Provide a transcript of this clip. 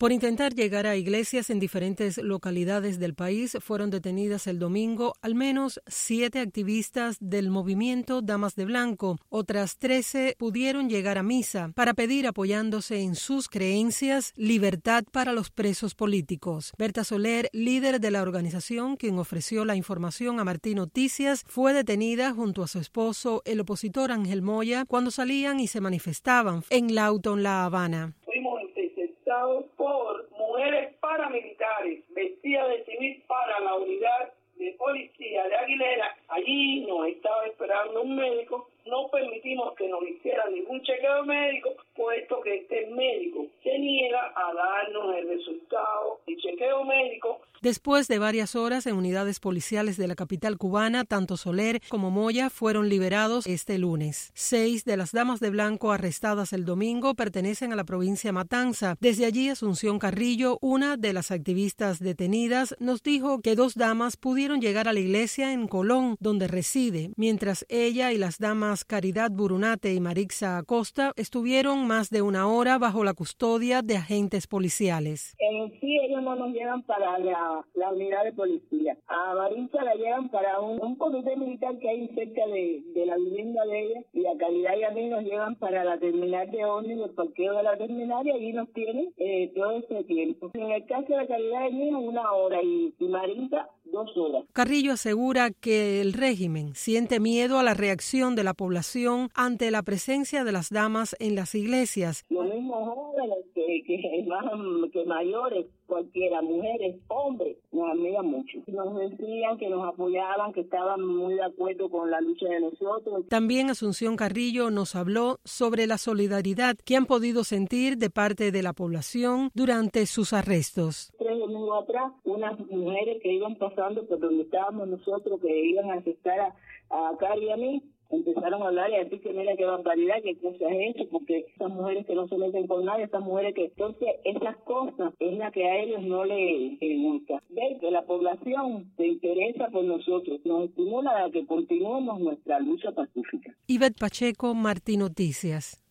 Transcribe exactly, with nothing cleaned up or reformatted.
Por intentar llegar a iglesias en diferentes localidades del país, fueron detenidas el domingo al menos siete activistas del movimiento Damas de Blanco. Otras trece pudieron llegar a misa para pedir, apoyándose en sus creencias, libertad para los presos políticos. Berta Soler, líder de la organización, quien ofreció la información a Martín Noticias, fue detenida junto a su esposo, el opositor Ángel Moya, cuando salían y se manifestaban en Lawton, La Habana. Por mujeres paramilitares vestidas de civil para la unidad de policía de Aguilera. Allí nos estaba esperando un médico. No permitimos que nos hiciera ningún chequeo médico, puesto que este médico se niega a darnos el resultado del chequeo médico. Después de varias horas en unidades policiales de la capital cubana, tanto Soler como Moya fueron liberados este lunes. Seis de las damas de blanco arrestadas el domingo pertenecen a la provincia Matanza. Desde allí, Asunción Carrillo, una de las activistas detenidas, nos dijo que dos damas pudieron llegar a la iglesia en Colón, donde reside, mientras ella y las damas Caridad Burunate y Marixa Acosta estuvieron más de una hora bajo la custodia de agentes policiales. En sí, ellos no nos llevan para la, la unidad de policía. A Marixa la llevan para un, un comité militar que hay cerca de, de la vivienda de ella, y a Caridad y a mí nos llevan para la terminal de ómnibus, el parqueo de la terminal, y allí nos tienen eh, todo ese tiempo. En el caso de Caridad y mí, una hora, y, y Marixa, dos horas. Carrillo asegura que el régimen siente miedo a la reacción de la población ante la presencia de las damas en las iglesias. Los mismos jóvenes que, que, más, que mayores, cualquiera, mujeres, hombres, nos admiran mucho. Nos decían que nos apoyaban, que estaban muy de acuerdo con la lucha de nosotros. También Asunción Carrillo nos habló sobre la solidaridad que han podido sentir de parte de la población durante sus arrestos. Tres domingos atrás, unas mujeres que iban pasando por donde estábamos nosotros, que iban a aceptar a, a Cari y a mí, empezaron a hablar y a decir que mira qué barbaridad, qué cosa es eso, porque esas mujeres que no se meten con nadie, esas mujeres que... Entonces, esas cosas es la que a ellos no les gusta. Ver que la población se interesa por nosotros, nos estimula a que continuemos nuestra lucha pacífica. Ivette Pacheco, Martín Noticias.